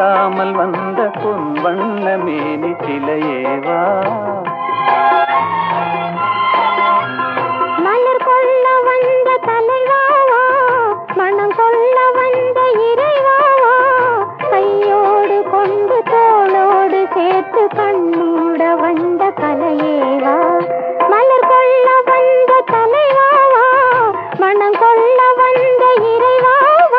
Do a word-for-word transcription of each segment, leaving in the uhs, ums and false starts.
பேசாமல் வந்த பொன் வண்ண மேனி சிலையேவா. மலர் கொள்ள வந்த தலைவாவா, மனம் கொள்ள வந்த இறைவாவா, கையோடு கொண்டு தோளோடு சேர்த்து கண்ணூட வந்த கலையேவா. மலர் கொள்ள வந்த தலைவாவா, மனம் கொள்ள வந்த இறைவாவா,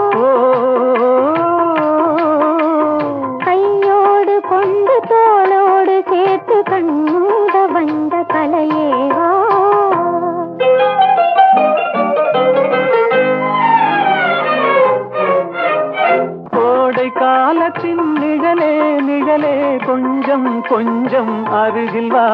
கையோடு கொண்டு தோளோடு சேர்த்து கண்ணூட வந்த கலையேவா. கோடை காலத்தின் நிழலே நிழலே கொஞ்சம் கொஞ்சம் அருகில் வா.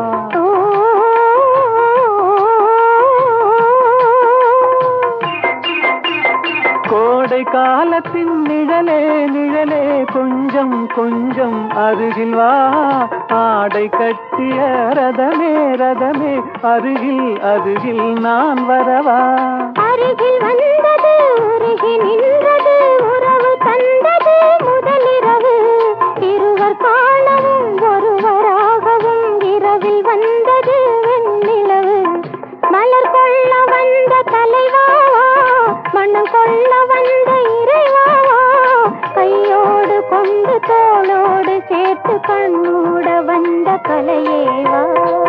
கோடை காலத்தின் நிழலே நிழலே கொஞ்சம் கொஞ்சம் அருகில் வா. ஆடை கட்டிய ரதமே ரதமே அருகில் அருகில் நான் வரவா. அருகில் வந்தது உருகி நின்றது உறவு தந்தது முதலிரவு. இருவர் காணவும் ஒருவராகவும் இரவில் வந்தது வெண்ணிலவு. மலர் கொள்ள வந்த தலைவாவா, மனம் கொள்ள வந்த இறைவாவா, கையோடு கொண்டு தோளோடு சேர்த்து கண்ணூட வந்த கலையேவா.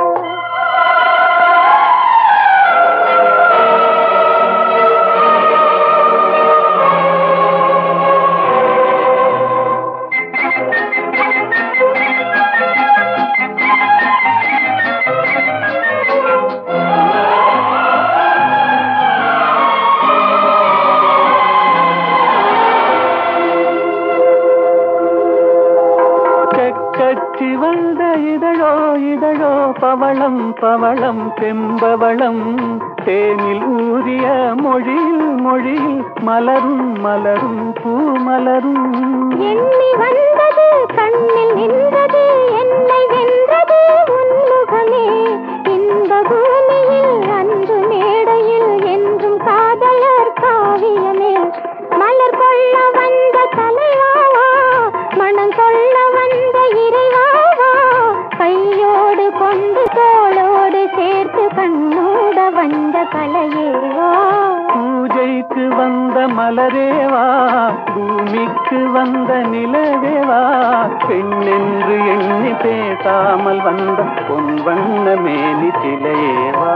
கச்சி வந்த இதழோ இதழோ பவளம் பவளம் செம்பவளம். தேனில் ஊறிய மொழியில் மொழியில் மலரும் மலரும் பூ மலரும். எண்ணி வந்தது கண்ணில் நின்றது என்னை வென்றது உன்முகமே. இந்த பூமியில் அன்று மேடையில் என்றும் காதலர் காவியமே. மலர் கொள்ள வந்த தலைவாவா, மனம் கொள்ள வந்த இறைவாவா, கையோடு கொண்டு தோளோடு சேர்த்து கண்ணூட வந்த கலையேவா. பூஜைக்கு வந்த மலரேவா, பூமிக்கு வந்த நிலவேவா, பெண்ணென்று எண்ணி பேசாமல் வந்த பொன் வண்ண மேனி சிலையேவா.